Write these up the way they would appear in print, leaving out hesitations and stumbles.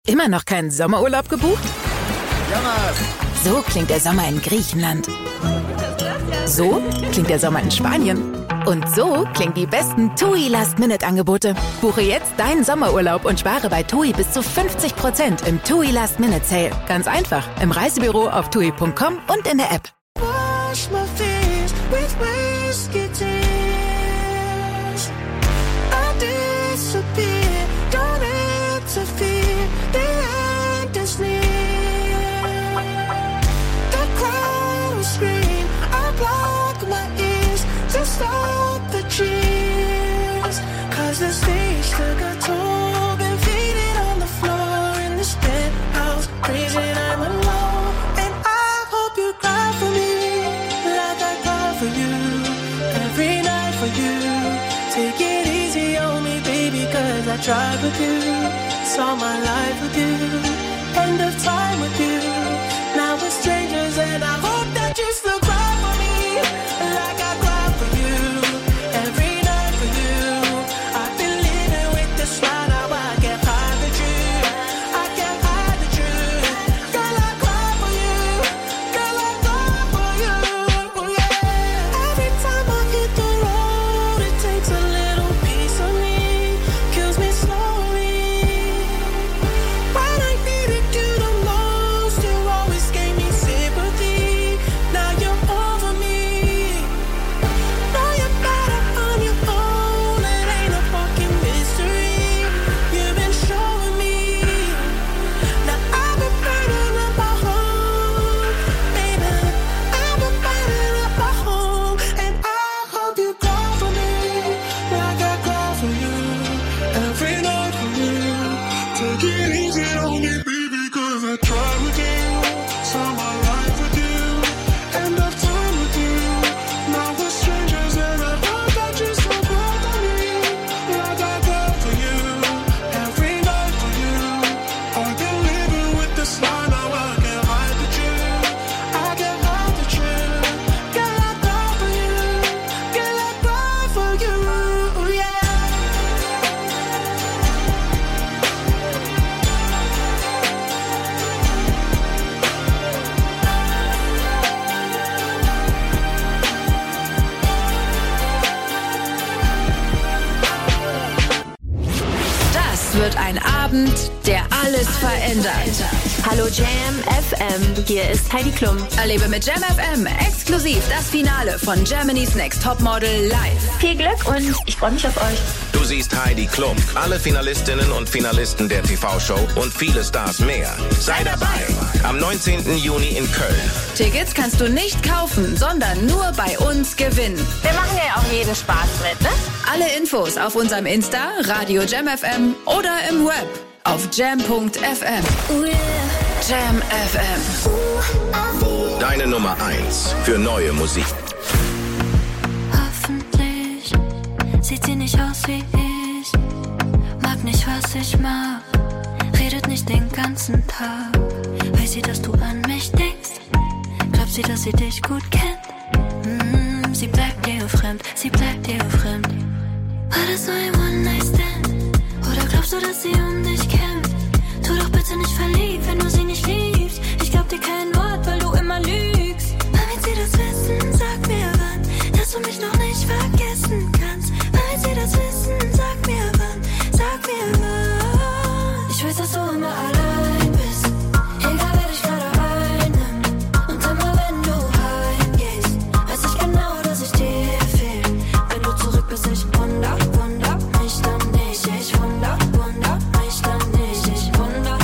Immer noch keinen Sommerurlaub gebucht? Ja, Mann. So klingt der Sommer in Griechenland. So klingt der Sommer in Spanien. Und so klingen die besten TUI Last-Minute-Angebote. Buche jetzt deinen Sommerurlaub und spare bei TUI bis zu 50% im TUI Last-Minute-Sale. Ganz einfach, im Reisebüro auf TUI.com und in der App. Wash my face with whiskey tears. I disappear, don't interfere. The end is near. The crowd will scream. I block my ears to stop the cheers. 'Cause the stage took a toll. Been faded on the floor in this penthouse. Crazy, I'm alone. And I hope you cry for me like I cry for you. Every night for you. Take it easy on me, baby, 'cause I tried with you. Saw my life with you. End of time with you. Now we're strangers and I hope that you still cry for me like I cry for you. Every night for you. I've been living with this lie, now I can't hide the truth. I can't hide the truth. Girl, I cry for you. Girl, I cry for you. Yeah. Every time I hit the road, it takes a little piece of me. Kills me slowly. When I needed you the most, you always gave me sympathy. Now you're over me. Now you're better on your own. It ain't a fucking mystery. You've been showing me. Now I've been burning up my home, baby. I've been burning up my home, and I hope you cry for me like I cry for you. Every night for you. Take it easy on me, baby, 'cause I tried with you. Saw my life with you. End of time with you. Now we're strangers and I hope that you still cry for me like I cry for you. Every night for you. I've been living with this lie, now I can't hide the truth. I can't hide the truth. Girl, I cry for you. Girl, I cry for you. Yeah. Das wird ein Abend, der alles verändert. Hallo Jam FM, hier ist Heidi Klum. Erlebe mit Jam FM exklusiv das Finale von Germany's Next Topmodel live. Viel Glück und ich freue mich auf euch. Du siehst Heidi Klum, alle Finalistinnen und Finalisten der TV-Show und viele Stars mehr. Sei dabei am 19. Juni in Köln. Tickets kannst du nicht kaufen, sondern nur bei uns gewinnen. Wir machen ja auch jeden Spaß mit, ne? Alle Infos auf unserem Insta, Radio Jam FM oder im Web auf jam.fm. Jam FM. Deine Nummer 1 für neue Musik. Hoffentlich sieht sie nicht aus wie ich. Mag nicht, was ich mag. Redet nicht den ganzen Tag. Weiß sie, dass du an mich denkst? Glaubt sie, dass sie dich gut kennt? Sie bleibt dir fremd, sie bleibt dir fremd. War das nur ein One-Night-Stand? Oder glaubst du, dass sie um dich kämpft? Tu doch bitte nicht verliebt, wenn du sie nicht liebst. Ich glaub dir kein Wort, weil du immer lügst. Wenn sie das wissen, sag mir wann, dass du mich noch nicht vergessen kannst. Wenn sie das wissen, sag mir wann, sag mir wann. Ich weiß, dass du immer allein bist, egal wer dich gerade einnimmt. Und immer wenn du heimgehst, weiß ich genau, dass ich dir fehl. Wenn du zurück bist, ich wunder mich dann nicht. Ich wunder mich dann nicht. Ich wunder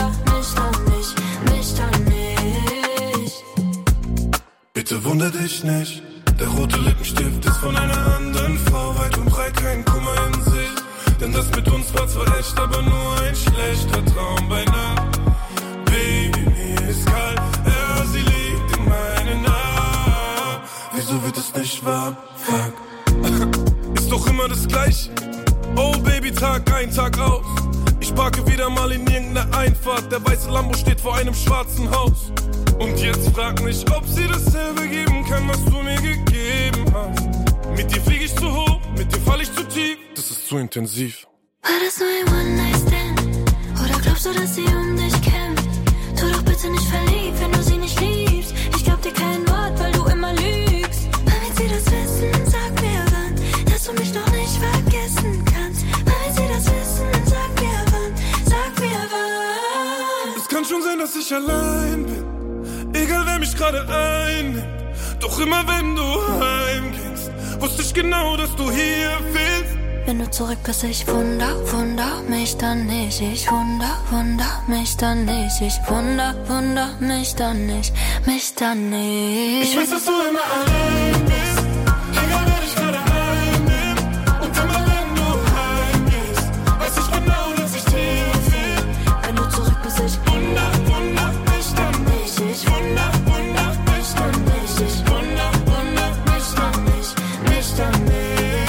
mich dann nicht. Bitte wunder dich nicht. Der rote Lippenstift ist von einer anderen Frau. Weit und breit kein Kummer in sich. Denn das mit uns war zwar echt, aber nur ein schlechter Traum bei Nacht. Baby, mir ist kalt, ja, sie liegt in meinen Armen. Wieso wird es nicht warm? Fuck. Ist doch immer das Gleiche. Oh Baby, Tag ein, Tag aus. Ich parke wieder mal in irgendeiner Einfahrt. Der weiße Lambo steht vor einem schwarzen Haus. Und jetzt frag mich, ob sie dasselbe geben kann, was du mir gegeben hast. Mit dir flieg ich zu hoch, mit dir fall ich zu tief. Das ist zu intensiv. War das nur ein One-Night-Stand? Oder glaubst Glaubst du, dass sie um dich kämpft? Tu doch bitte nicht verliebt, wenn du sie nicht liebst. Ich glaub dir kein Wort, weil du immer lügst. Wann wird sie das wissen? Sag mir wann, dass du mich noch nicht vergessen kannst. Wann wird sie das wissen? Sag mir wann, sag mir wann. Es kann schon sein, dass ich allein bin, egal wer mich gerade einnimmt. Doch immer wenn du heimgehst, wusste ich genau, dass du hier fehlst. Wenn du zurück bist, ich wunder mich dann nicht. Ich wunder mich dann nicht. Ich wunder mich dann nicht, mich dann nicht. Ich weiß, dass du immer allein bist, egal wer dich gerade einnimmt. Und immer wenn du heimgehst, weiß ich genau, dass ich dir fehl. Wenn du zurück bist, ich wunder mich dann nicht. Ich wunder mich dann nicht. Ich wunder mich dann nicht, mich dann nicht.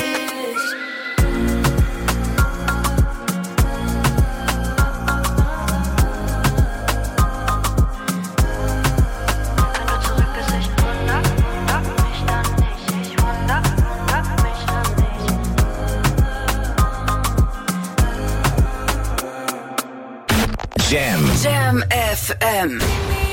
Jam FM.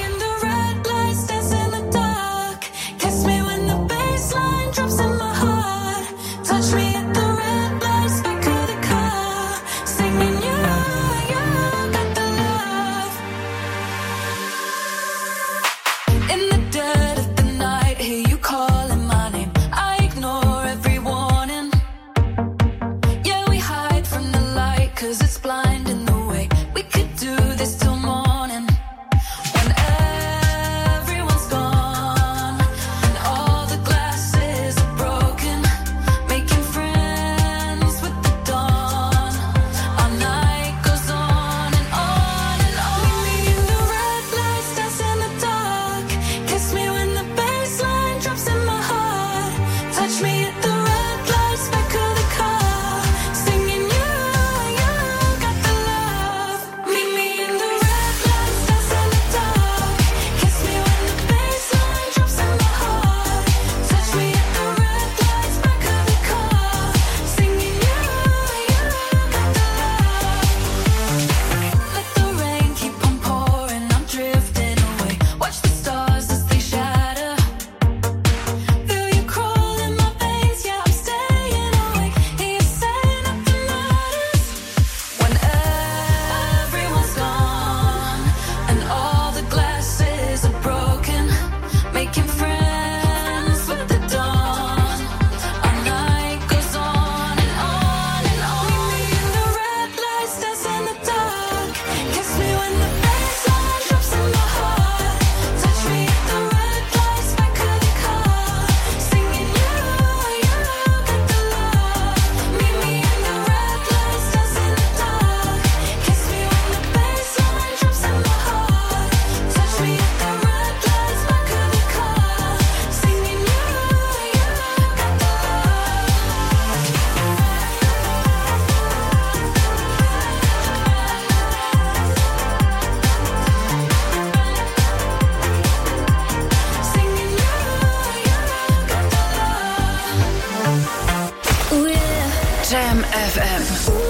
Jam FM.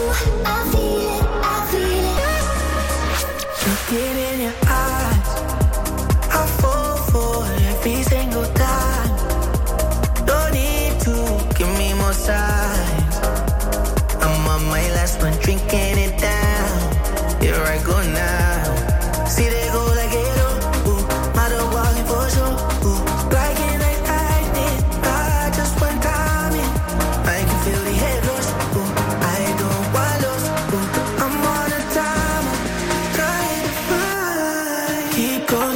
Looking in your eyes, I fall for every single time. Don't need to give me more signs. I'm on my last one, drinking it down. Here I go now. See they go like it up. My dog walking for sure. Like it like I did. I just one time in. I can feel the head rush. I don't want lose. I'm on a time. Trying to find. Keep going.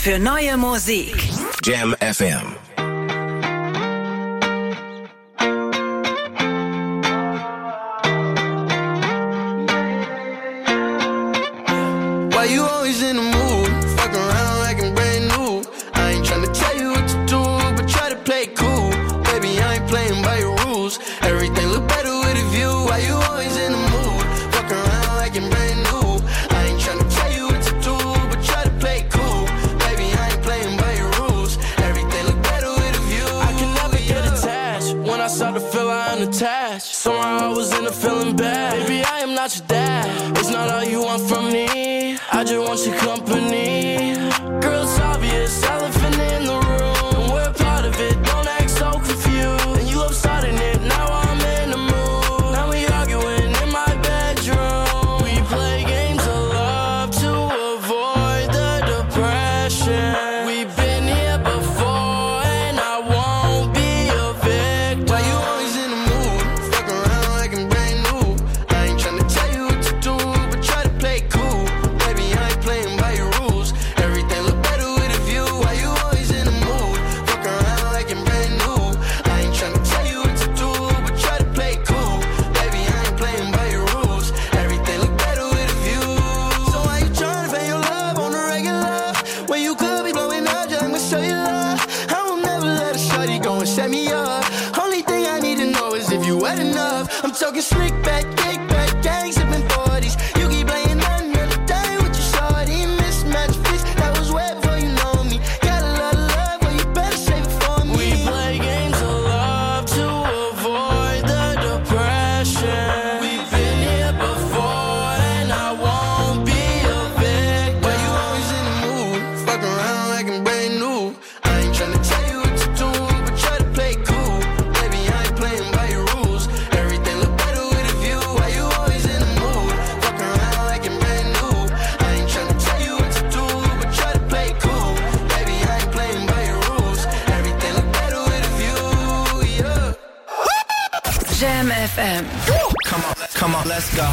für neue Musik. Jam FM. Why you always in the mood? Fuck around like I'm brand new. I ain't tryna tell you what to do, but try to play it cool. Baby, I ain't playing by your rules. Everything look better with a view. Why you always in the mood? Fuck around like I'm brand new. I ain't tryna tell you what to do, but try to play it cool. Baby, I ain't playing by your rules. Everything look better with a view. I can never get attached. When I start to feel I'm attached, somehow I was in a feeling bad. Baby, I am not your dad. It's not all you want from me. I just want your company. Girl, it's obvious, elephant in the room, and we're part of it, don't act so confused. And you love starting it, now I'm in the mood. Now we arguing in my bedroom. We play games of love to avoid the depression. We've been here before, and I won't be a victim. Why you always in the mood? Fuck around like I'm brand new. I ain't tryna tell you what to do, but try to play it cool. Baby, I ain't playing by your rules. Everything look better with a view. Why you always in the mood? Fuck around like I'm brand new. I ain't tryna tell you what to do, but try to play it cool. Baby, I ain't playing by your rules. Everything look better with a view. So why you tryna pay your love on the regular? When you could be blowing up, just I'ma show you love. I will never let a shorty go and set me up. Only thing I need to know is if you wet enough. I'm talking slick back, kick back, gang sipping 40s. You keep playing another day with your shorty. Mismatched fish, that was wet before you know me. Got a lot of love, but you better save it for me. We play games of love to avoid the depression. We've been here before, and I won't be a victim. Why you always in the mood? Fuck around like I'm brand new. I ain't tryna tell you what to do, but try to play it cool. Baby, I ain't playing by your rules. Everything look better with a view. Why you always in the mood? Fuck around like I'm brand new. I ain't tryna tell you what to do, but try to play it cool. Baby, I ain't playing by your rules. Everything look better with a view, yeah. Jam FM. Come on, let's go.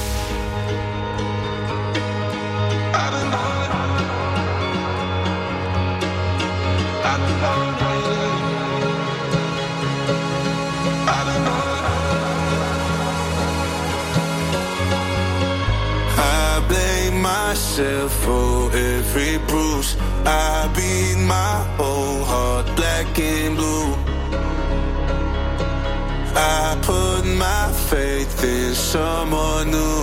I blame myself for every bruise. I beat my own heart black and blue. I put my faith in someone new.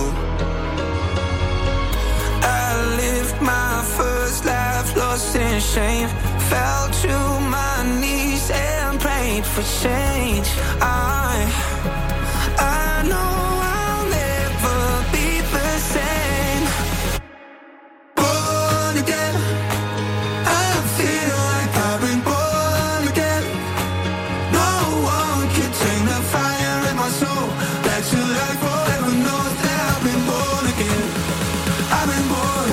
I lived my first life lost in shame. Fell to my knees and prayed for change. I know I'll never be the same. Born again, I feel like I've been born again. No one can take the fire in my soul. Back to life forever knows that I've been born again. I've been born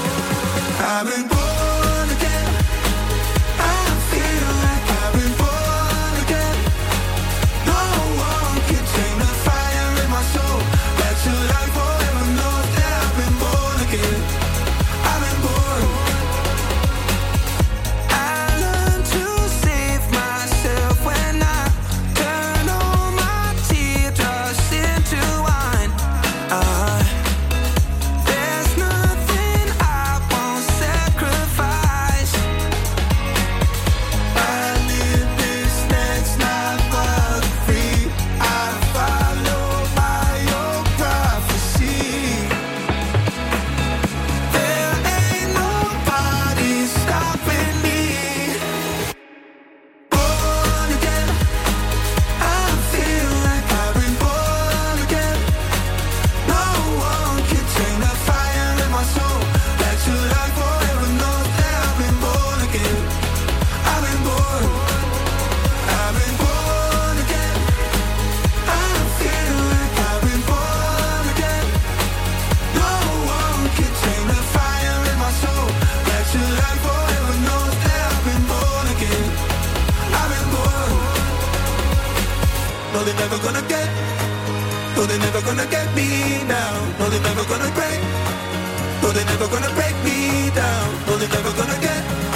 again. I feel like I've been born again. No one can take the fire in my soul. Back to life forever knows that I've been born again. I've been born. I learned to save myself when I turn all my teardrops into wine. There's nothing I won't sacrifice. I live this next life but free. I follow my own prophecy. There ain't nobody stopping me. Born again, I feel like I've been born again. No one can take the fire in my soul. Back to life forever knows that I've been born again. I've been born again. I feel like I've been born again. No one can take the fire in my soul. Back to life forever knows that I've been born again. I've been born. No, they're never gonna get. No, they're never gonna get me now. No, they're never gonna break. No, they're never gonna break me down. No, they're never gonna get.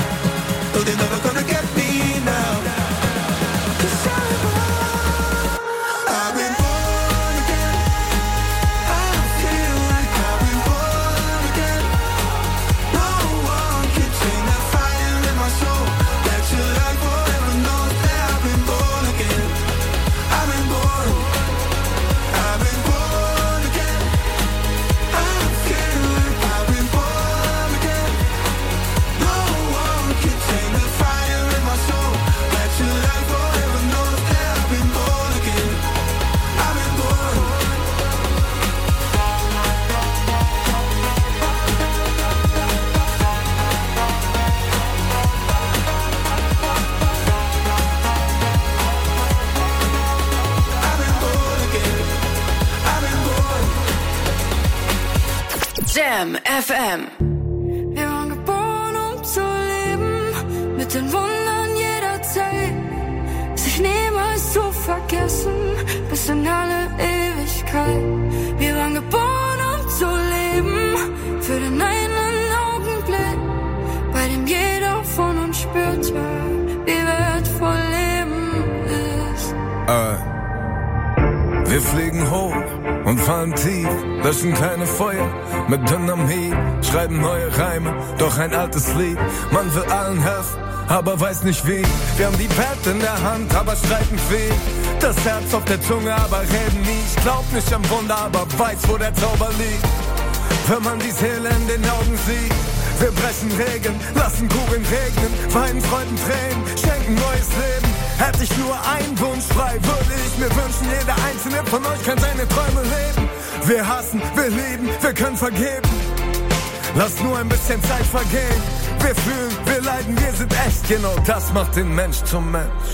Jam FM. Wir waren geboren, um zu leben, mit den Wundern jeder Zeit, sich niemals zu vergessen, bis in alle Ewigkeit. Wir waren geboren, um zu leben, für den einen Augenblick, bei dem jeder von uns spürte, wie wertvoll Leben ist. Wir fliegen hoch und fallen tief, löschen kleine Feuer mit Dynamit, schreiben neue Reime, doch ein altes Lied. Man will allen helfen, aber weiß nicht wie. Wir haben die Welt in der Hand, aber streiten viel. Das Herz auf der Zunge, aber reden nie. Ich glaub nicht am Wunder, aber weiß, wo der Zauber liegt. Wenn man die Seele in den Augen sieht. Wir brechen Regeln, lassen Kugeln regnen, weinen Freuden Tränen, schenken neues Leben. Hätte ich nur einen Wunsch frei, würde ich mir wünschen, jeder einzelne von euch kann seine Träume leben. Wir hassen, wir lieben, wir können vergeben. Lass nur ein bisschen Zeit vergehen. Wir fühlen, wir leiden, wir sind echt. Genau das macht den Mensch zum Mensch.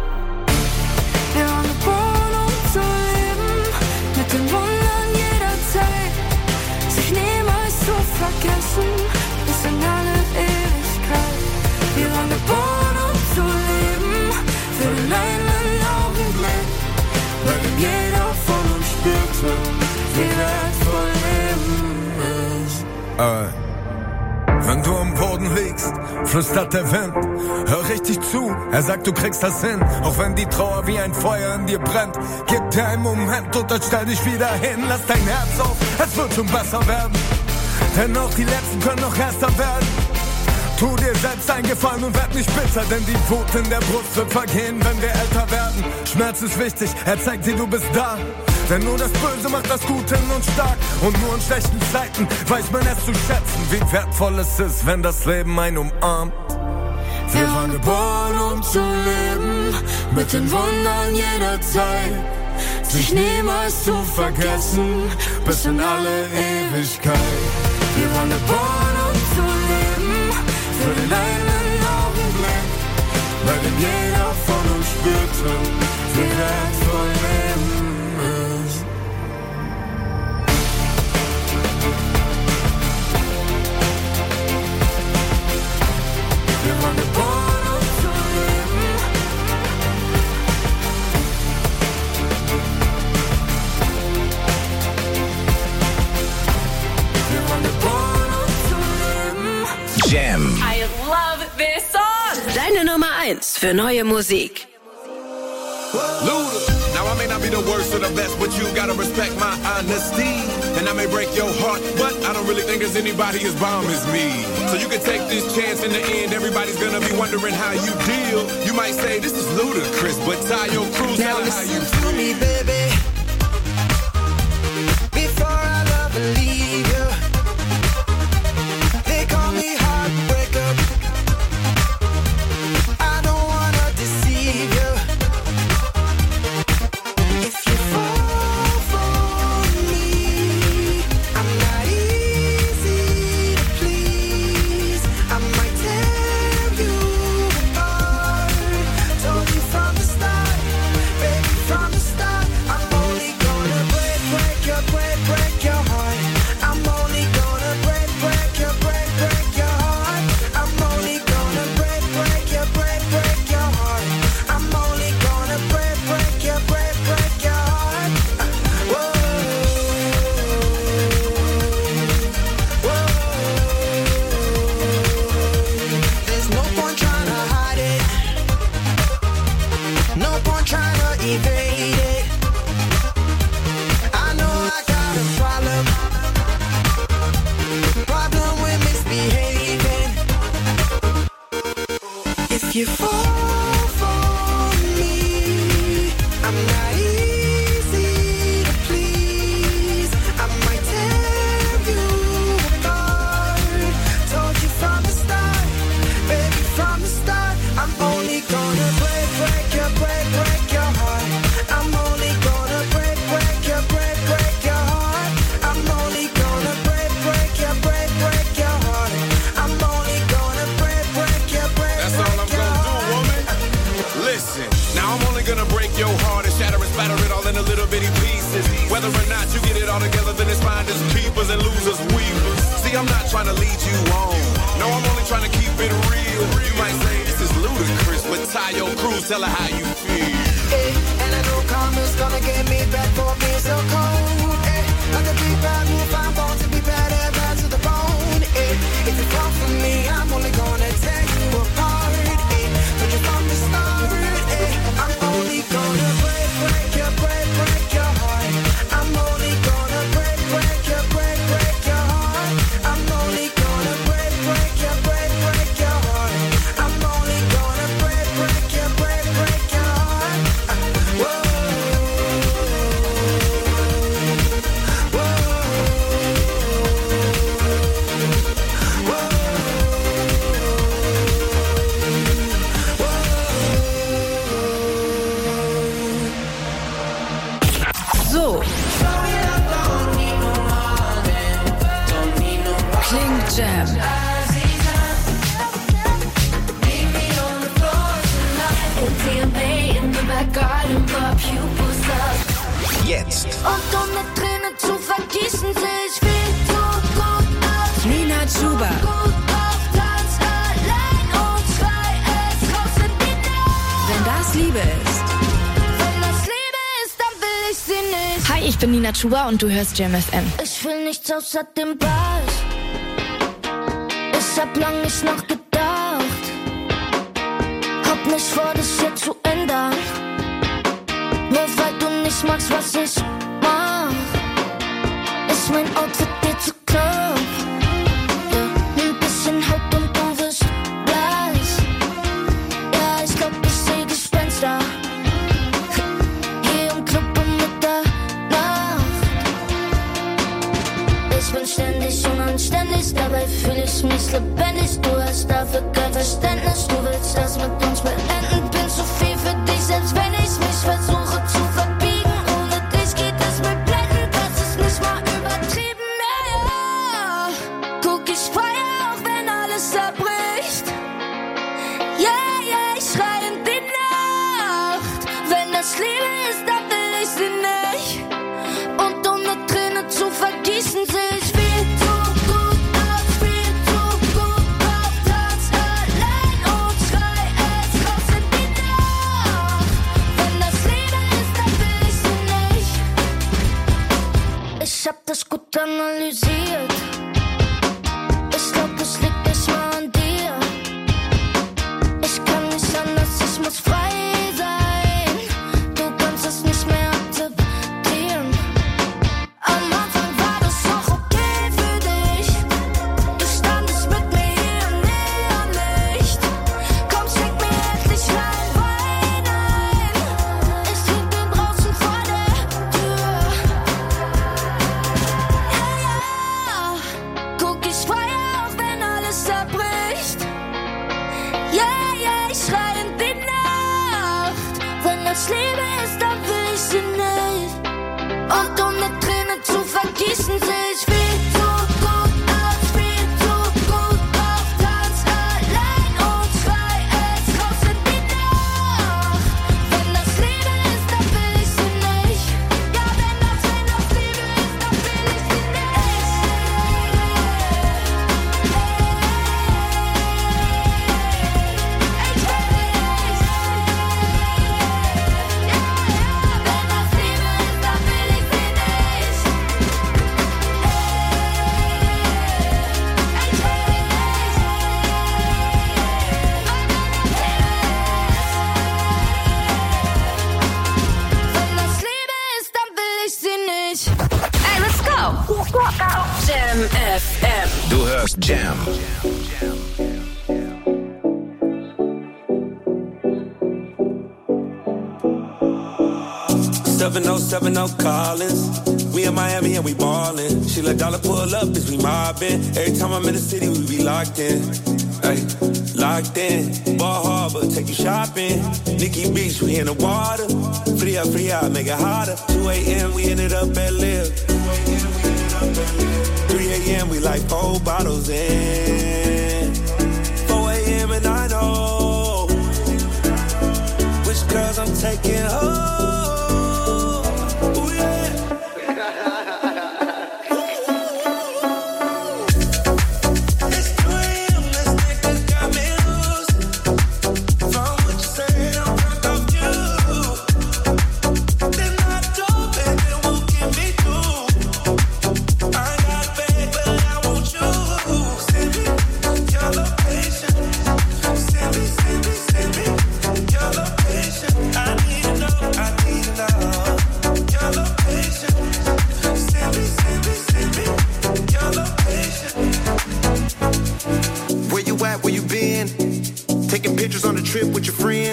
Wir waren geboren, um zu leben, mit den Wundern jeder Zeit, sich niemals zu vergessen, bis in alle Ewigkeit. Wir waren geboren, um zu leben, für den einen Augenblick, bei dem jeder von uns spürte, wie wertvoll Leben ist. Wenn du am Boden liegst, flüstert der Wind, hör richtig zu, er sagt, du kriegst das hin. Auch wenn die Trauer wie ein Feuer in dir brennt, gib dir einen Moment und dann stell dich wieder hin. Lass dein Herz auf, es wird schon besser werden, denn auch die Letzten können noch erster werden. Tu dir selbst einen Gefallen und werd nicht bitter, denn die Wut in der Brust wird vergehen, wenn wir älter werden. Schmerz ist wichtig, er zeigt dir, du bist da. Denn nur das Böse macht das Gute in uns stark. Und nur in schlechten Zeiten weiß man es zu schätzen, wie wertvoll es ist, wenn das Leben einen umarmt. Wir waren geboren, um zu leben, mit den Wundern jeder Zeit, sich niemals zu vergessen, bis in alle Ewigkeit. Wir waren geboren, um zu leben, für den einen Augenblick, bei dem jeder von uns spürte, wie wertvoll Leben ist. Wir waren geboren, um zu leben. Wir waren geboren, um zu leben. Jam. I love this song. Deine Nummer 1 für neue Musik. Luda. Now I may not be the worst or the best, but you gotta respect my honesty. And I may break your heart, but I don't really think there's anybody as bomb as me. So you can take this chance in the end, everybody's gonna be wondering how you deal. You might say this is ludicrous, but tie your cruise now how you listen to me, baby. Before I love and leave you, they call me heartbreaker. I don't wanna deceive you. If you fall for me, I'm not easy to please. I might tear you apart. Told you from the start, baby, from the start. I'm only gonna break your heart. I'm only gonna break your heart. I'm only gonna break your heart. I'm only gonna break your heart. Whoa, whoa. There's no point trying to hide it. No point trying to evade it. I know I got a problem with misbehaving. If you fall for me, I'm not easy to please. I might tear you apart. Told you from the start, baby, from the start. I'm only gonna break your heart. I'm only gonna break your heart. I'm only gonna break your heart. I'm only gonna break your That's all I'm gonna do, woman. Listen, now I'm only gonna break your heart and shatter and spatter it all into little bitty pieces. Whether or not you get it all together, then it's finders, keepers, and losers, weavers. I'm not trying to lead you on. No, I'm only trying to keep it real. You might say this is ludicrous, but Tayo Cruz, tell her how you feel. Hey, and I know karma's gonna get me back for being so cold. Hey, like a big bad wolf, I'm born to be bad and bad to the bone. Hey, if you fall for me, I'm only gonna tear you apart. Hey, but you from the start. Hey, I'm only gonna break your heart. I'm only gonna break your heart. I'm only gonna break your heart. I'm only gonna break your heart. Whoa. So klingt Jam. Jetzt. Und ohne Tränen zu vergießen, seh ich viel zu gut aus. Nina Chuba. Gut auf Tanz, allein und schrei es raus in die Nacht. Wenn das Liebe ist. Wenn das Liebe ist, dann will ich sie nicht. Hi, ich bin Nina Chuba und du hörst Jam FM. Ich will nichts außer dem Bass. Ich hab lang nicht nachgedacht. Hab nicht vor, das hier zu ändern. Nur weil du nicht magst, was ich mach. Ist mein Outfit dir zu knapp? Ja, ein bisschen Haut und du wirst blass. Ja, ich glaub, ich seh Gespenster. Hier im Club um Mitternacht. Ich bin ständig unanständig, dabei fühl ich mich lebendig. Du hast dafür kein Verständnis, du willst das mit uns beenden. Bin zu viel für dich, selbst wenn ich mich versuche zu verbiegen. Ohne dich geht es mir blendend, das ist nicht mal übertrieben. Ja, guck, ich feier auch, wenn alles zerbricht. Ja, ich schrei in die Nacht. Wenn das Liebe ist, dann will ich sie nicht. Und ohne Tränen zu vergießen, seh ich viel zu gut aus, viel zu gut auf Tanz, allein und schrei es raus in die Nacht. Wenn das Liebe ist, dann will ich sie nicht. Ich hab das gut analysiert. Ich glaub, es liegt nicht mal an dir. Ich kann nicht anders, ich muss frei sein. Du kannst es nicht mehr akzeptieren. Am Anfang war das auch okay für dich. Du standest mit mir hier im Neonlicht. Komm, schenk mir endlich rein Wein ein. Ich trink den draußen vor der Tür. Ja, guck, ich feier auch, wenn alles zerbricht. Ja, ich schrei in die Nacht. Wenn das Liebe ist, dann will ich sie nicht. Und ohne Tränen zu vergießen, seh ich viel zu gut aus, viel zu gut auf Tanz, allein und schrei es raus in die Nacht. Wenn das Liebe ist, dann will ich sie nicht. Ja, wenn das Liebe ist, dann will ich sie Wenn das Liebe ist, dann will ich sie nicht. Hey, let's go. Jam FM. Du hörst Jam. Seven oh Collins. We in Miami and we ballin'. She let dollar pull up, bitch, we mobbin'. Every time I'm in the city, we be locked in. Ay, locked in. Ball Harbor, take you shopping. Nikki Beach, we in the water. Free up, make it hotter. 2 a.m., we ended up at Live. 3 a.m., we like 4 bottles in. 4 a.m. and I know which girls I'm taking home.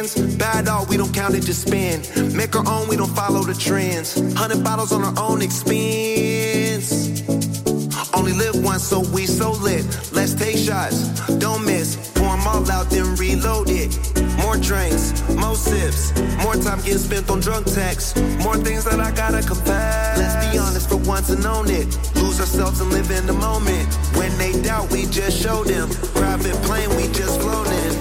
ends. Bad all, we don't count it, just spend. Make our own, we don't follow the trends. 100 bottles on our own expense. Only live once, so we so lit. Let's take shots, don't miss. Pour them all out, then reload it. More drinks, more sips. More time getting spent on drunk texts. More things that I gotta confess. Let's be honest for once and own it. Lose ourselves and live in the moment. When they doubt, we just show them. Private plane, we just floating.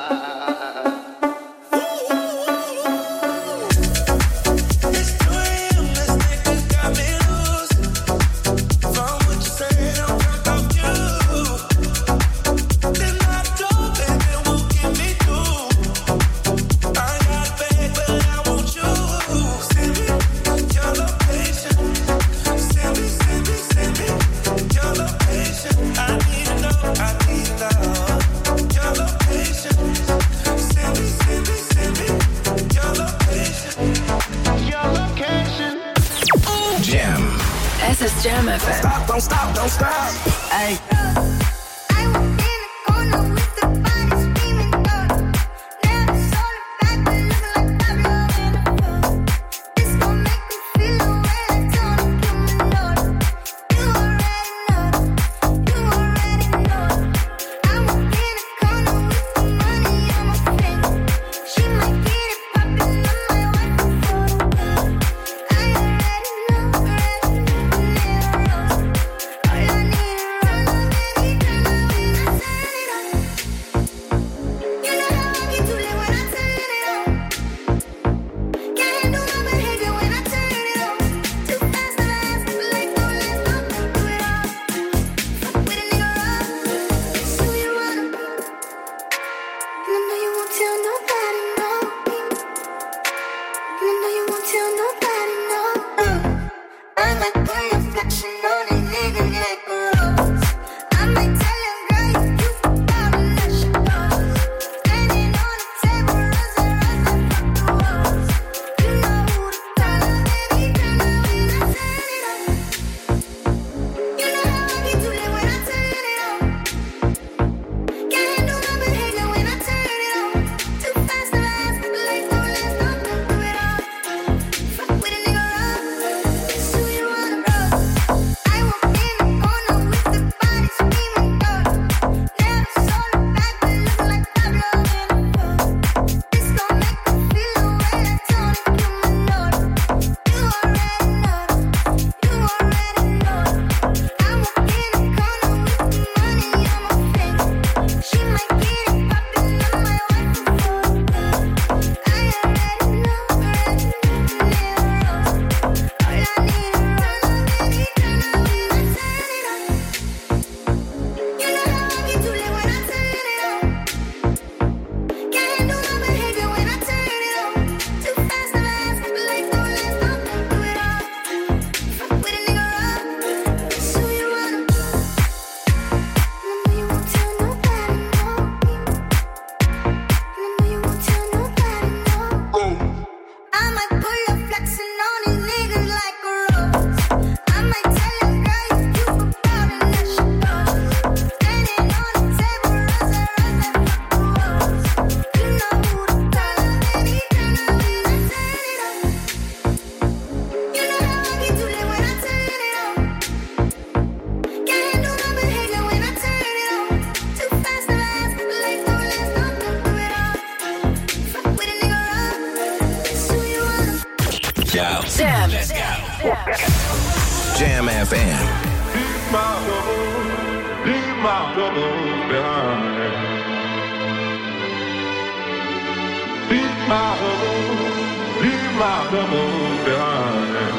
Jam FM. Don't stop. Hey. Jam. Let's go. Jam FM. Leave my troubles behind. Leave my troubles behind.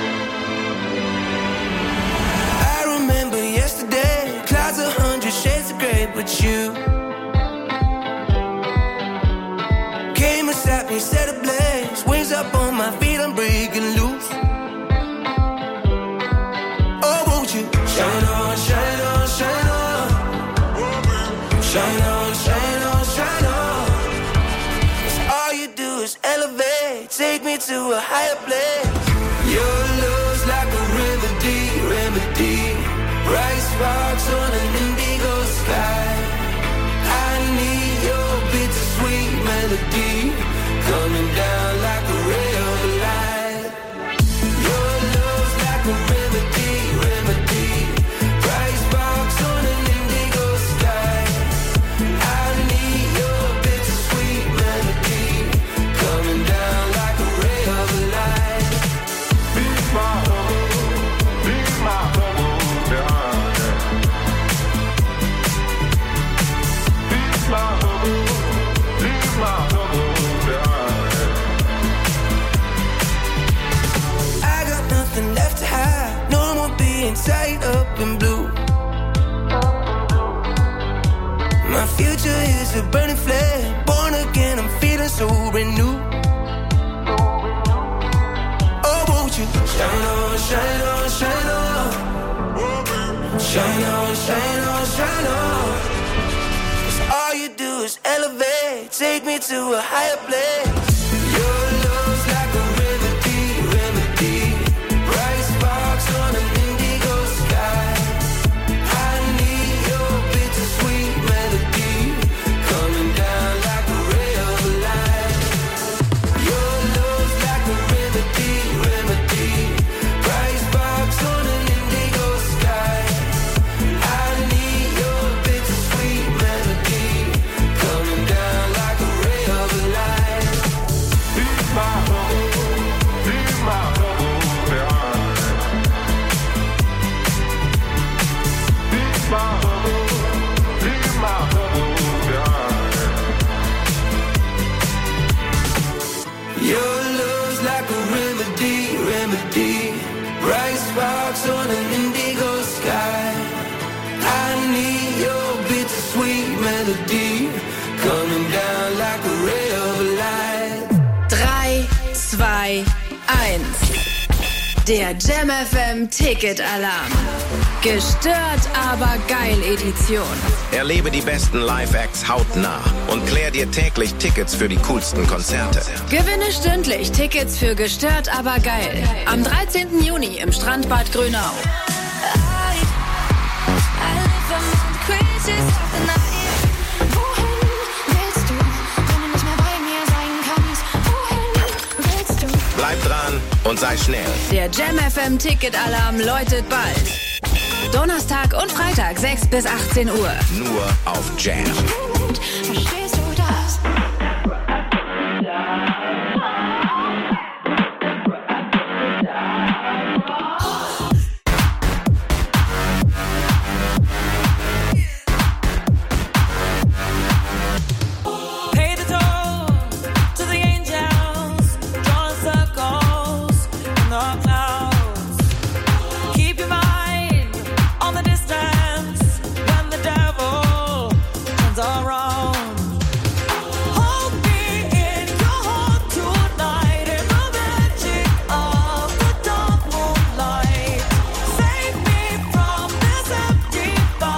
I remember yesterday, clouds 100 shades of gray, but you came and sat me, set ablaze, wings up on my feet, I'm breaking loose. Oh, won't you shine on, shine on, shine on, shine on, shine on, shine on. 'Cause all you do is elevate, take me to a higher place. Your love's like a remedy, bright sparks on an indigo sky. I need your bittersweet melody. me to a higher place. Your love's like a remedy. Bright sparks on an indigo sky. I need your bittersweet melody coming down like a ray of light. Your love's like a remedy. Bright sparks on an indigo sky. I need your bittersweet melody coming down like a ray of light. Be my bubble, be my bubble behind. Be my bubble, be my bubble behind. Your love's like a remedy. Bright sparks on an indigo sky. I need your bittersweet melody coming down like a ray of light. 3, 2, 1. Der Jam FM Ticket-Alarm. Gestört, aber geil Edition. Erlebe die besten Live-Acts hautnah und klär dir täglich Tickets für die coolsten Konzerte. Gewinne stündlich Tickets für Gestört, aber geil. Am 13. Juni im Strandbad Grünau. Bleib dran und sei schnell. Der Jam FM Ticket-Alarm läutet bald. Donnerstag und Freitag 6 bis 18 Uhr. Nur auf Jam. Verstehst du das? Pay the toll to the angels, drawing circles in the clouds. Keep your mind on the distance when the devil turns around. Hold me in your heart tonight in the magic of the dark moonlight. Save me from this empty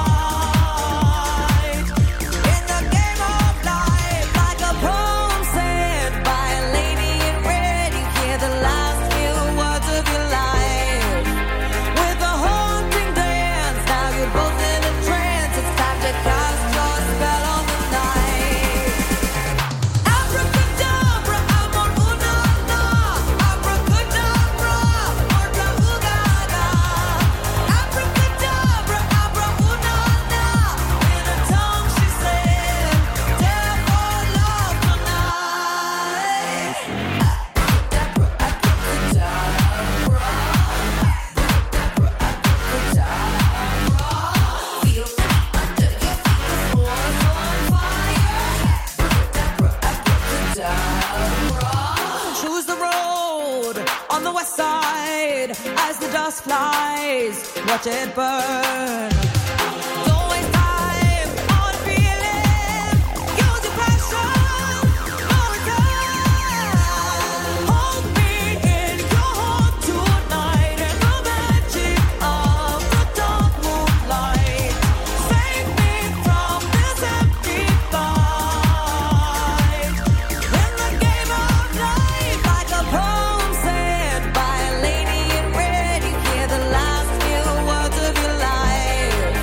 fight. In the game of life, like a poem said by a lady in red, you hear the last few words of your life. With a haunting dance, now you're both in a trance. It's time to cast your spell on the night. Abracadabra, amor una na. Abracadabra, orca ugada. Abracadabra, abra una na. In a tongue she said, dare for love tonight. Choose the road on the west side as the dust flies. Watch it burn. Don't waste time on feeling. Use your passion. No return. Hold me in your heart tonight in the magic of the dark moonlight. Save me from this empty fight. In the game of life, like a poem said by a lady in red, you hear the last few words of your life.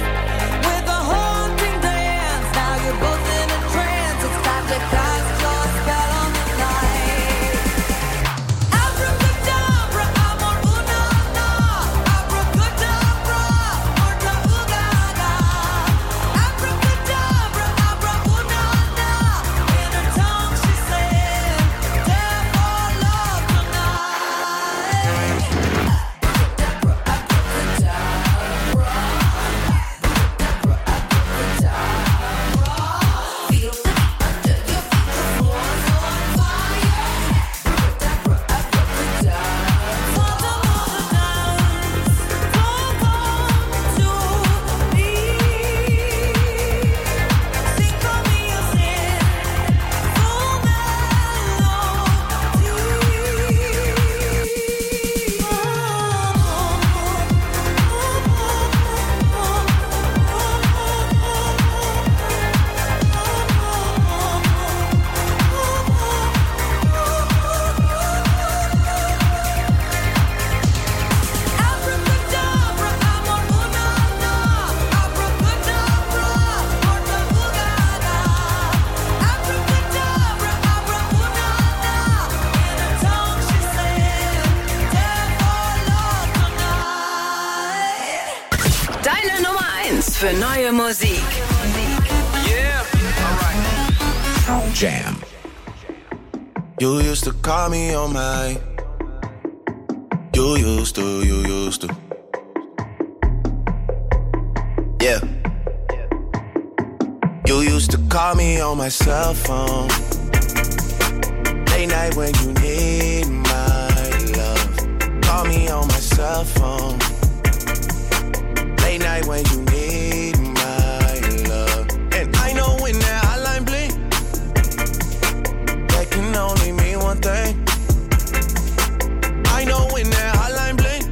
für neue Musik. Yeah, alright. Jam. You used to call me on my. You used to. Yeah. You used to call me on my cell phone. Late night when you need my love. Call me on my cell phone. Late night when you need my love. And I know when that hotline blink, that can only mean one thing. I know when that hotline blink,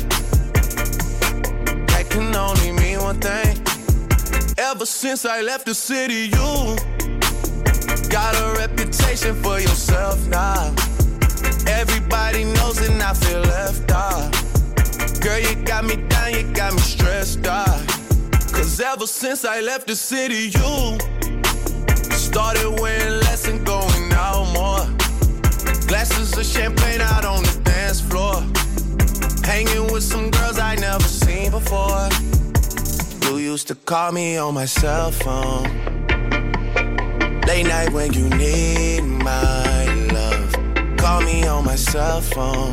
that can only mean one thing. Ever since I left the city, you got a reputation for yourself now. Everybody knows and I feel left out. Girl, you got me down, you got me stressed out. Cause ever since I left the city, you started wearing less and going out more. Glasses of champagne out on the dance floor. Hanging with some girls I never seen before. You used to call me on my cell phone. Late night when you need my love. Call me on my cell phone.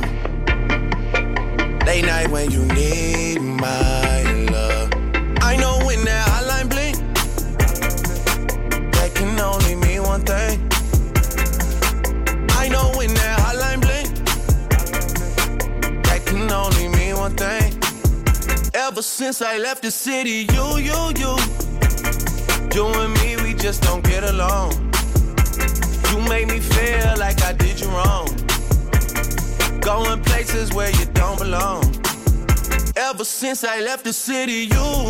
Late night when you need my love. I know when that hotline blink, that can only mean one thing. I know when that hotline blink, that can only mean one thing. Ever since I left the city, you and me, we just don't get along. You made me feel like I did you wrong. Going places where you don't belong. Ever since I left the city, you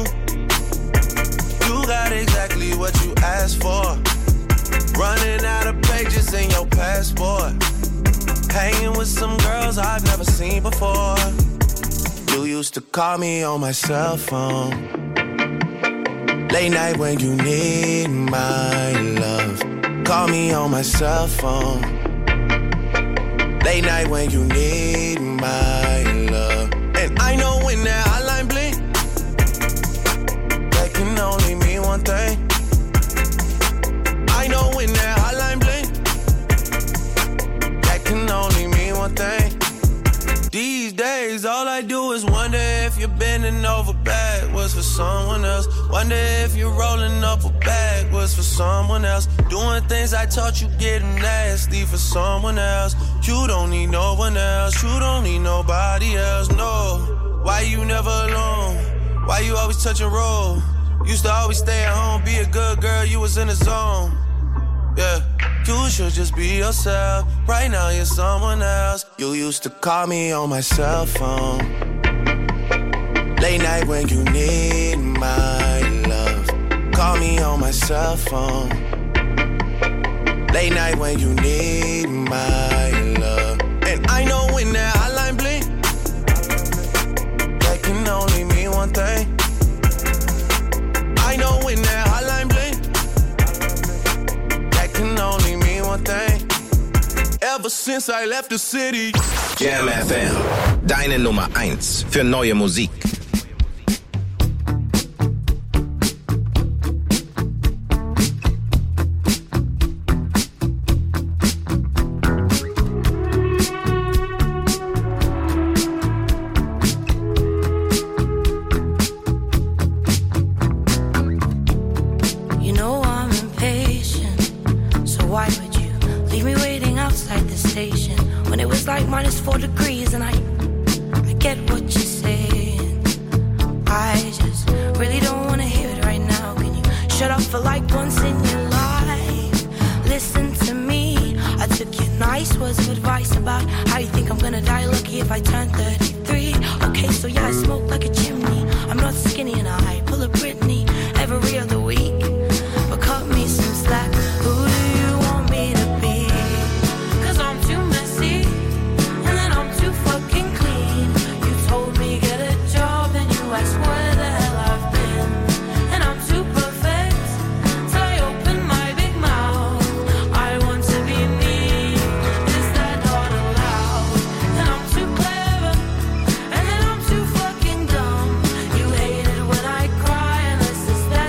got exactly what you asked for. Running out of pages in your passport. Hanging with some girls I've never seen before. You used to call me on my cell phone. Late night when you need my love. Call me on my cell phone. Late night when you need my love. And I know when that hotline blink, that can only mean one thing. I know when that hotline blink, that can only mean one thing. These days, all I do is wonder if you're bending over backwards for someone else. Wonder if you're rolling up a backwards for someone else. Doing things I taught you getting nasty for someone else. You don't need no one else. You don't need nobody else, no. Why you never alone? Why you always touch and roll? Used to always stay at home, be a good girl, you was in the zone. Yeah. You should just be yourself. Right now you're someone else. You used to call me on my cell phone. Late night when you need my love. Call me on my cell phone. Late night when you need my love. And I know when that hotline blink, that can only mean one thing. I know when that hotline blink, that can only mean one thing. Ever since I left the city. Jam FM, deine Nummer 1 für neue Musik. Is that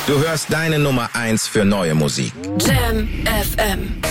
Du hörst deine Nummer 1 für neue Musik. Jam FM.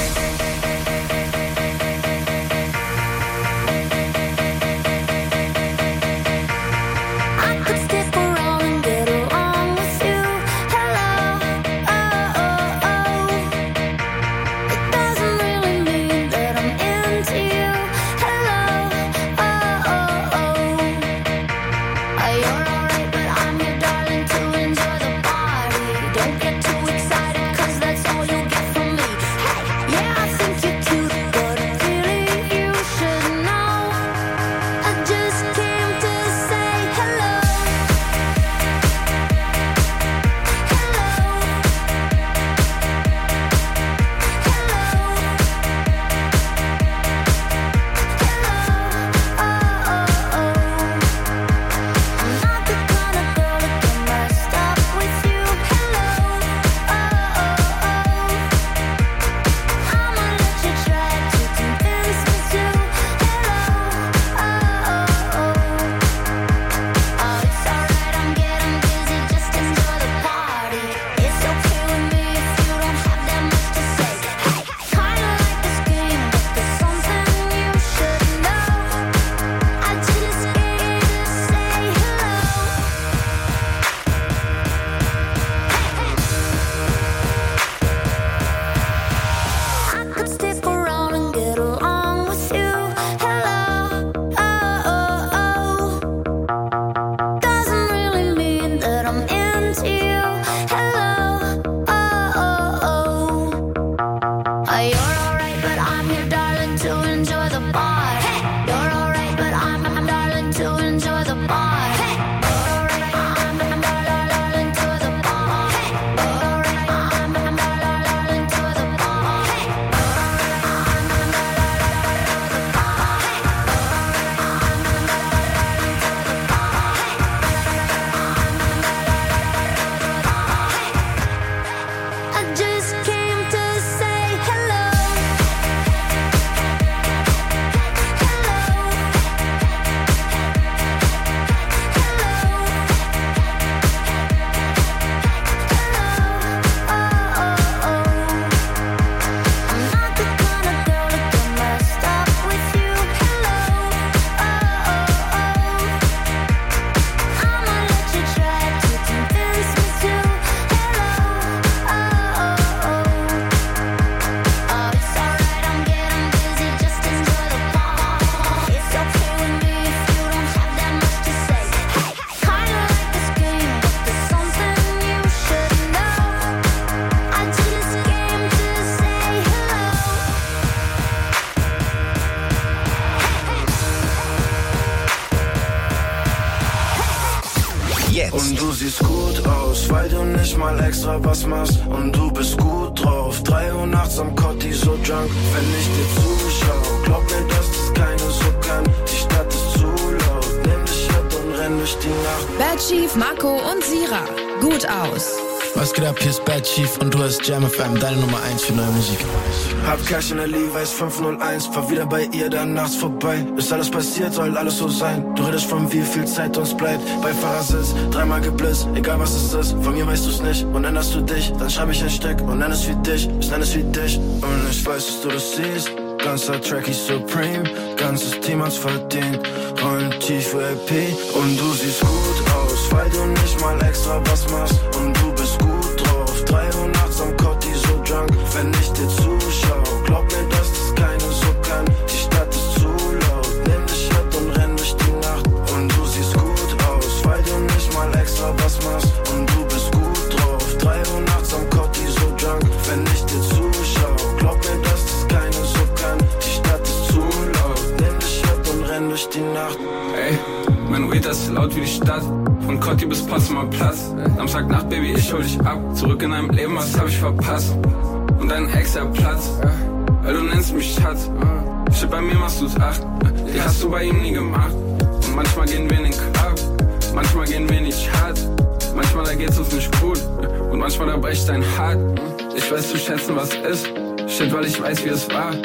Und du siehst gut aus, weil du nicht mal extra was machst. Und du bist gut drauf, 3 Uhr nachts am Kotti so drunk. Wenn ich dir zuschau, glaub mir, dass das keine so kann. Die Stadt ist zu laut, nimm dich mit und renn durch die Nacht. Bad Chief, Marco und Sira, gut aus. Was geht ab, hier ist Bad Chief und du hast Jam FM, deine Nummer 1 für neue Musik. Hab Cash in der Levi's 501, fahr wieder bei ihr, dann nachts vorbei. Ist alles passiert, soll alles so sein. Du redest von wie viel Zeit uns bleibt. Bei Fahrersitz, 3-mal geblitzt, egal was es ist. Von mir weißt du's nicht und änderst du dich. Dann schreib ich ein Stück und nenn es wie dich, ich nenn es wie dich. Und ich weiß, dass du das siehst. Ganzer Track ist Supreme, ganzes Team hat's verdient. Rollen tief VIP und du siehst gut aus, weil du nicht mal extra was machst. Und du bist gut drauf, 3 Uhr nachts am Kotti so drunk. Wenn ich dir zuschau, glaub mir, dass das keine so kann. Die Stadt ist zu laut, nimm dich mit und renn durch die Nacht. Und du siehst gut aus, weil du nicht mal extra was machst. Und du bist gut drauf, 3 Uhr nachts am Kotti so drunk. Wenn ich dir zuschau, glaub mir, dass das keine so kann. Die Stadt ist zu laut, nimm dich mit und renn durch die Nacht. Ey, mein Weed ist laut wie die Stadt. Von Kotti bis Potsdamer Platz. Samstagnacht, Baby, ich hol dich ab. Zurück in deinem Leben, was hab ich verpasst? Und dein Ex hat Platz, weil du nennst mich Schatz. Shit, bei mir machst du's 8, die hast du bei ihm nie gemacht. Und manchmal gehen wir in den Club, manchmal gehen wir nicht hart. Manchmal da geht's uns nicht gut und manchmal da bricht dein Hart. Ich weiß zu schätzen, was ist. Shit, weil ich weiß, wie es war.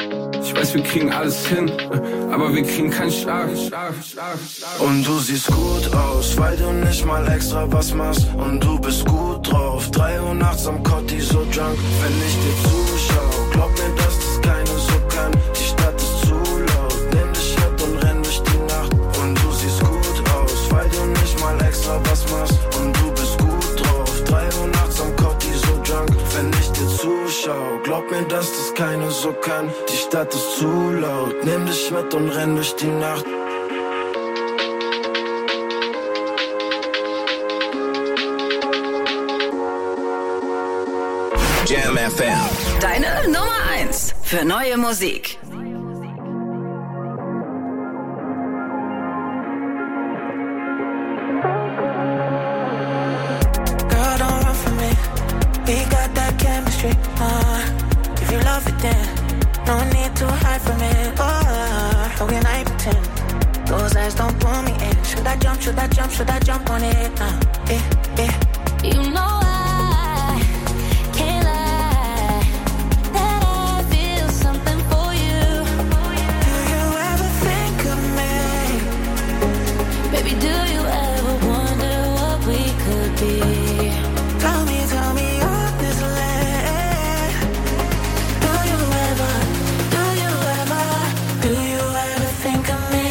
Ich weiß, wir kriegen alles hin, aber wir kriegen keinen Schlag. Und du siehst gut aus, weil du nicht mal extra was machst. Und du bist gut drauf, 3 Uhr nachts am Kotti so drunk. Wenn ich dir zuschau, glaub mir, dass das keine so kann. Die Stadt ist zu laut, nimm dich mit und renn durch die Nacht. Und du siehst gut aus, weil du nicht mal extra was machst. Und du bist gut drauf, 3 Uhr nachts am Kotti so drunk. Wenn ich dir zuschau, glaub mir, dass das keine so kann. Die Stadt ist zu laut, nimm dich mit und renn durch die Nacht. Jam FM. Deine Nummer 1 für neue Musik. Girl, don't run from me. We got that chemistry. If you love it, then no need to hide from it. How can I pretend? Those eyes don't pull me in. Should I jump? Should I jump? Should I jump on it? You know I can't lie that I feel something for you. Do you ever think of me? Baby, do you ever wonder what we could be? Tell me honestly. Do you ever think of me?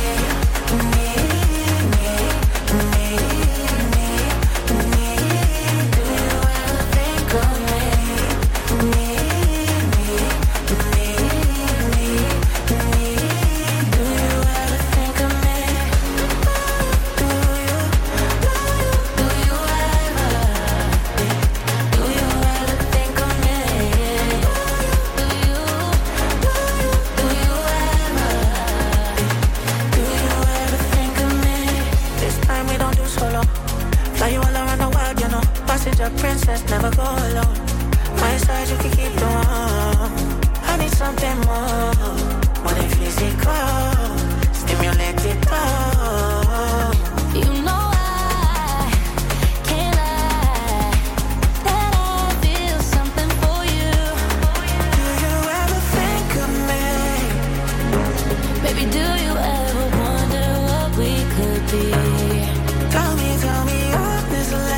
A princess, never go alone. My side, you can keep the warm. I need something more than physical. Stimulate it all. You know I can't lie that I feel something for you. Do you ever think of me? Baby, do you ever wonder what we could be? Tell me honestly.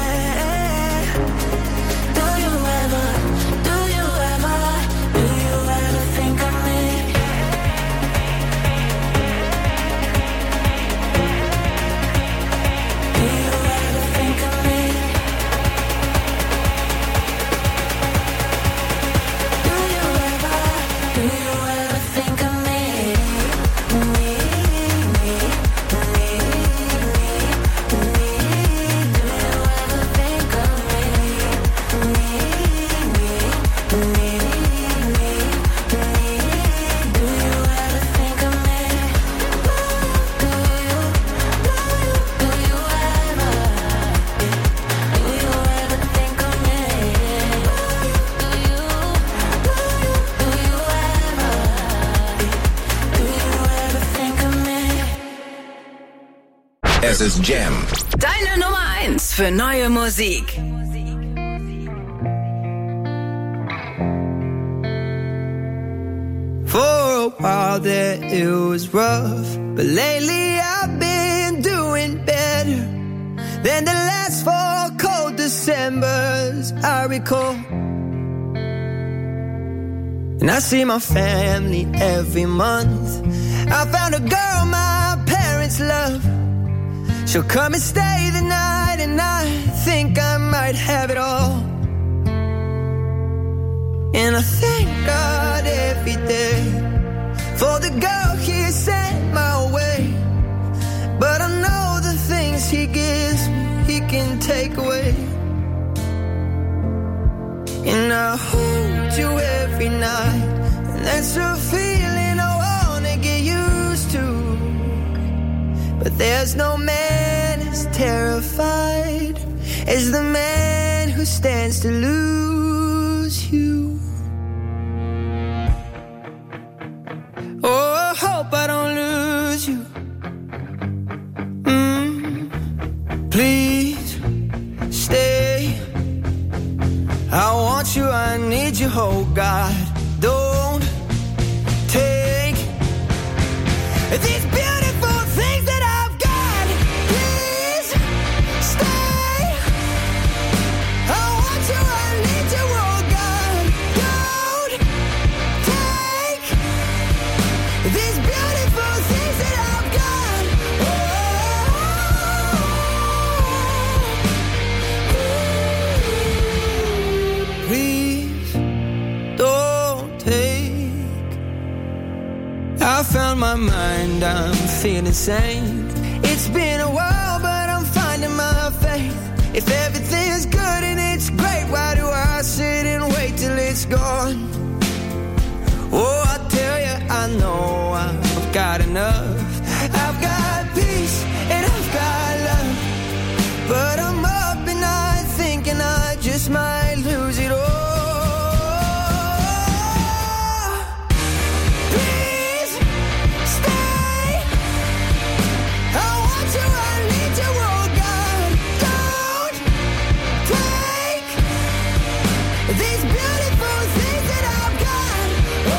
Es ist Jam. Deine Nummer 1 für neue Musik. For a while there it was rough, but lately I've been doing better than the last 4 cold Decembers I recall. And I see my family every month. I found a girl my parents love. She'll come and stay the night, and I think I might have it all. And I thank God every day for the girl He sent my way. But I know the things He gives me, He can take away. And I hold you every night, and that's a feeling I wanna get used to. But there's no man as terrified as the man who stands to lose you. Oh, I hope I don't lose you. Please stay. I want you, I need you, oh God. Don't take take. I found my mind, I'm feeling sane. It's been a while, but I'm finding my faith. If everything's good and it's great, why do I sit and wait till it's gone? Oh, I tell you, I know I've got enough. I've got peace and I've got love, but I'm up and I thinking I just might lose it all. Please stay. I want you, I need you, oh God. Don't take these beautiful things that I've got.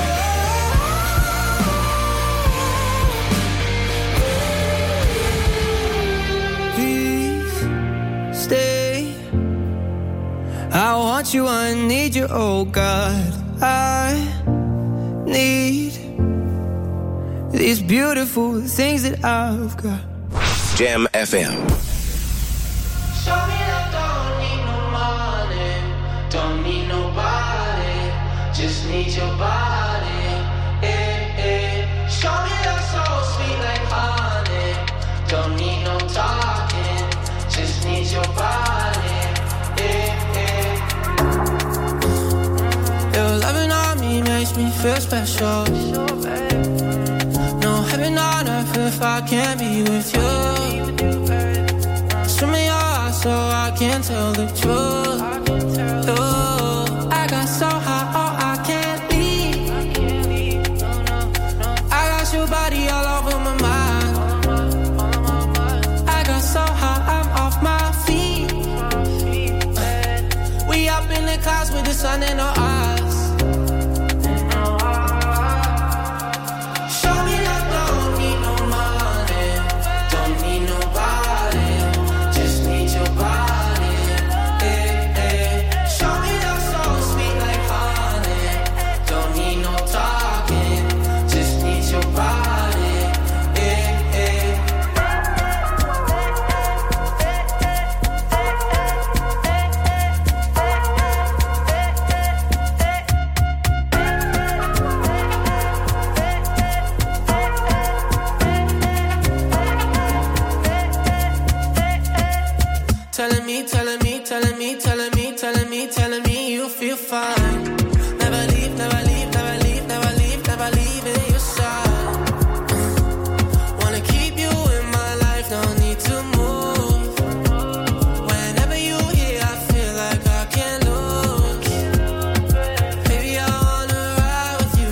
Please stay. I want you, I need you, oh God. I need these beautiful things that I've got. Jam FM. Show me that don't need no money, don't need nobody, just need your body. Show me that so sweet like honey, don't need no talking, just need your body. Your loving on me makes me feel special. No heaven on earth if I can't be with you. Swim in your eyes so I can tell the truth. Oh, I got so high, oh I can't leave. I got your body all over my mind. I got so high, I'm off my feet. We up in the clouds with the sun in our eyes. Show me that don't need no money, don't need nobody, just need your body. Show me that so sweet like honey, don't need no talking, just need your body. Telling me, telling me, telling me, telling me, telling me, telling me you feel fine. Never leave, never leave, never leave, never leave, never leave in your side. Wanna keep you in my life, no need to move. Whenever you here, I feel like I can't lose. Baby, I wanna ride with you,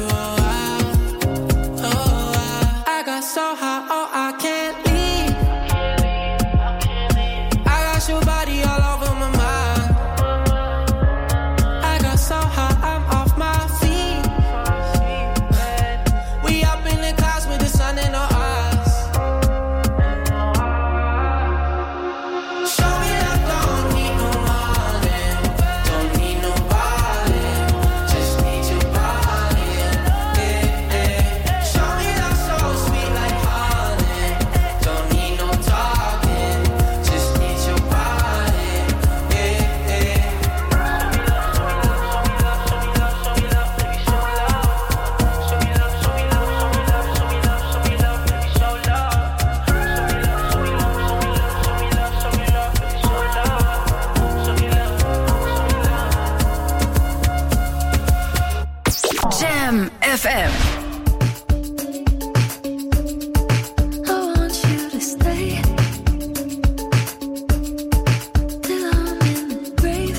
I got so high, oh I can't leave. I got your body all over my mind. I got so high, I'm off my feet. We up in the clouds with the sun in our eyes. Show me that don't need no money, don't need nobody, just need your body. Show me that so sweet like honey, don't need no talking, just need your body. Jam FM. I want you to stay till I'm in the grave,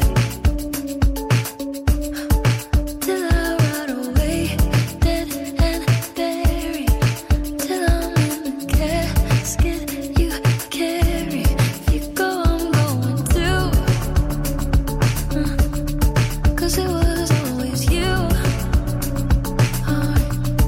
till I rot away, dead and buried, till I'm in the casket you carry. If you go, I'm going too, 'cause it was always you.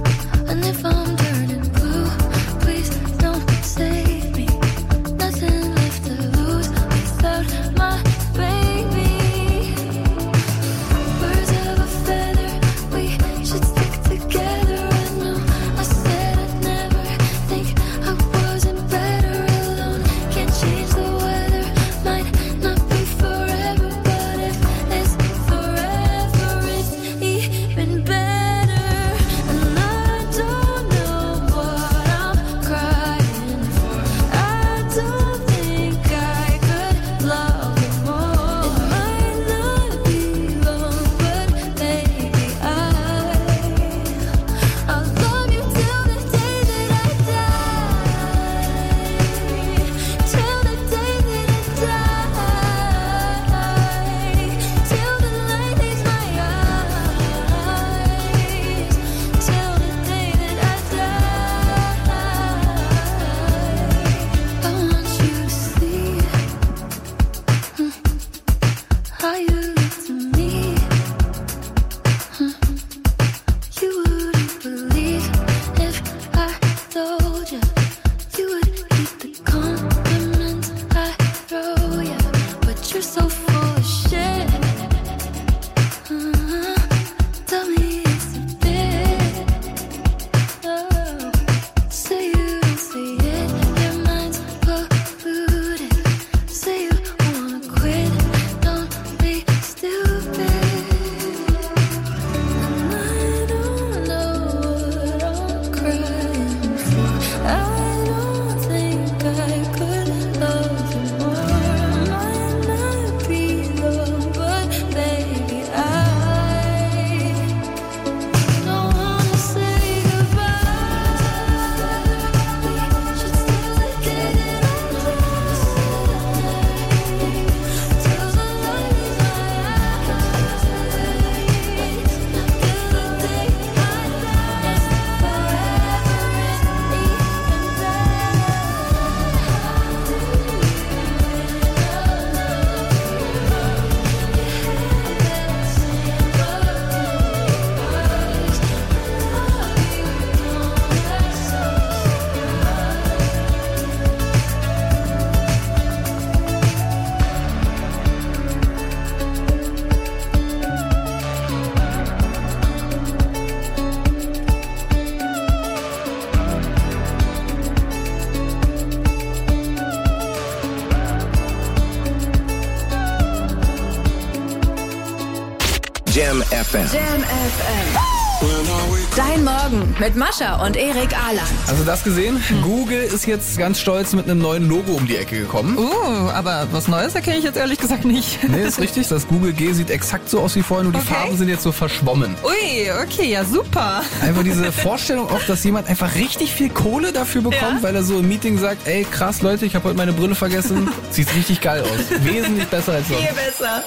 FM. Jam FM. Dein Morgen mit Mascha und Erik Ahland. Also das gesehen? Google ist jetzt ganz stolz mit einem neuen Logo um die Ecke gekommen. Aber was Neues erkenne ich jetzt ehrlich gesagt nicht. Nee, ist richtig. Das Google G sieht exakt so aus wie vorher, nur die Farben sind jetzt so verschwommen. Ui, okay, ja super. Einfach diese Vorstellung auch, dass jemand einfach richtig viel Kohle dafür bekommt, weil er so im Meeting sagt, ey krass Leute, ich habe heute meine Brille vergessen. Sieht richtig geil aus. Wesentlich besser als sonst. Viel besser.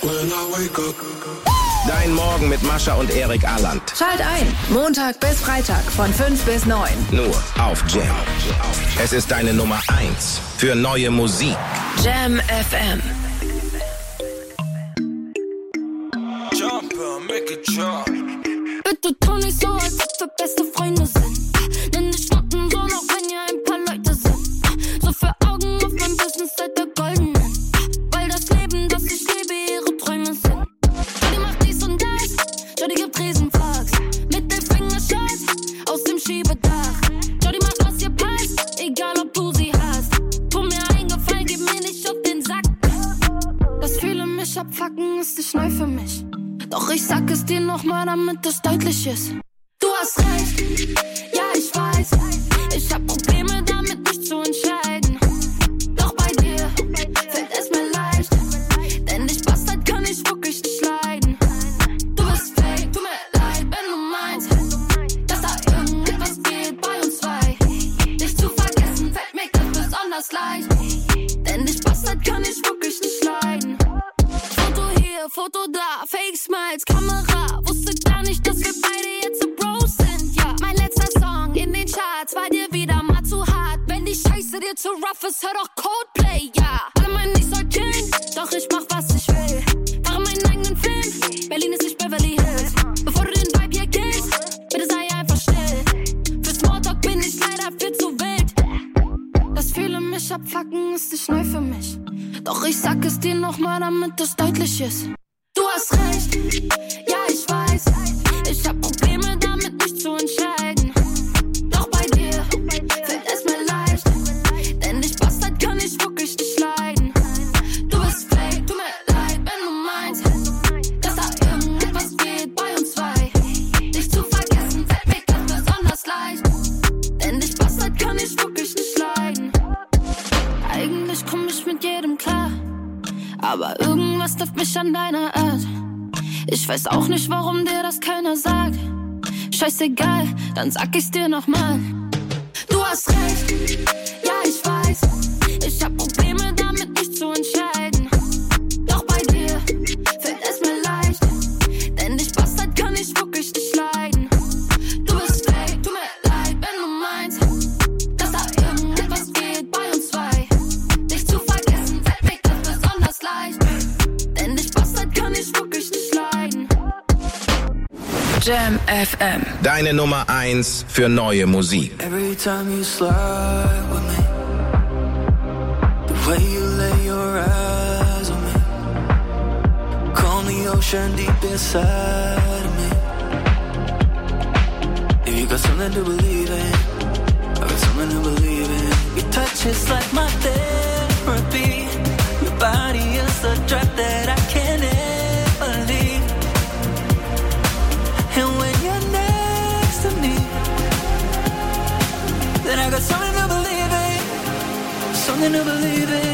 Dein Morgen mit Mascha und Erik Ahland. Schalt ein. Montag bis Freitag von 5 bis 9. Nur auf Jam. Es ist deine Nummer 1 für neue Musik. Jam FM. Jumper, make it jump. Bitte tu nicht so, als ob wir beste Freunde sind. Nenn dich Schnuppen so, noch wenn ihr ein paar Leute sind. So für Augen auf mein Business seid ihr goldenen. Weil das Leben, das ich lebe, ihre Träume sind. Jody macht dies und das, Jody gibt Riesenfax. Mittelfinger-Shots aus dem Schiebedach. Jody macht, was ihr passt, egal ob du sie hast. Tu mir einen Gefallen, gib mir nicht auf den Sack. Dass viele mich abfucken, ist nicht neu für mich. Doch ich sag es dir nochmal, damit es deutlich ist. Du hast recht, ja ich weiß. Ich hab Probleme damit, mich zu entscheiden. Doch bei dir fällt es mir leicht. Denn dich Bastard kann ich wirklich nicht leiden. Du bist fake, tut mir leid, wenn du meinst, dass da irgendetwas geht bei uns zwei. Dich zu vergessen fällt mir ganz besonders leicht. Denn dich Bastard kann ich wirklich nicht leiden. Foto hier, Foto da, Fake Smiles, Kamera. Wusste gar nicht, dass wir beide jetzt so Bros sind. Ja, mein letzter Song in den Charts war dir wieder mal zu hart. Wenn die Scheiße dir zu rough ist, hör doch Coldplay, ja. Alle meinen, ich soll killen, doch ich mach, was ich will. Mache meinen eigenen Film, Berlin ist nicht Beverly Hills. Bevor du den Vibe hier killst, bitte sei einfach still. Für Smalltalk bin ich leider viel zu wild. Dass viele mich abfucken, ist nicht neu für mich. Doch ich sag es dir nochmal, damit es deutlich ist. Du hast recht, ja ich weiß. Ich hab Probleme damit, mich zu entscheiden. Doch bei dir fällt es mir leicht. Denn dich Bastard kann ich wirklich nicht leiden. Du bist fake, tut mir leid, wenn du meinst, dass da irgendetwas geht bei uns zwei. Dich zu vergessen fällt mir ganz besonders leicht. Denn dich Bastard kann ich wirklich nicht leiden. Eigentlich komm ich mit jedem klar, aber irgendwas trifft mich an deiner Art. Ich weiß auch nicht, warum dir das keiner sagt. Scheißegal, dann sag ich's dir nochmal. Du hast recht, ja ich weiß. Ich hab Probleme damit, mich zu entscheiden. Doch bei dir fällt es mir leicht. Denn dich Bastard kann ich wirklich nicht leiden. Du bist fake, tut mir leid, wenn du meinst, dass da irgendetwas geht bei uns zwei. Dich zu vergessen fällt mir ganz besonders leicht. Denn dich Bastard kann ich wirklich nicht leiden. Jam FM. Deine Nummer 1 für neue Musik. Every time you slide with me, the way you lay your eyes on me, calm the ocean deep inside of me. If you got something to believe in, I got something to believe in. Your touch is like my therapy. Your body is a drug that I can't ever leave. And when you're next to me, then I got something to believe in, something to believe in.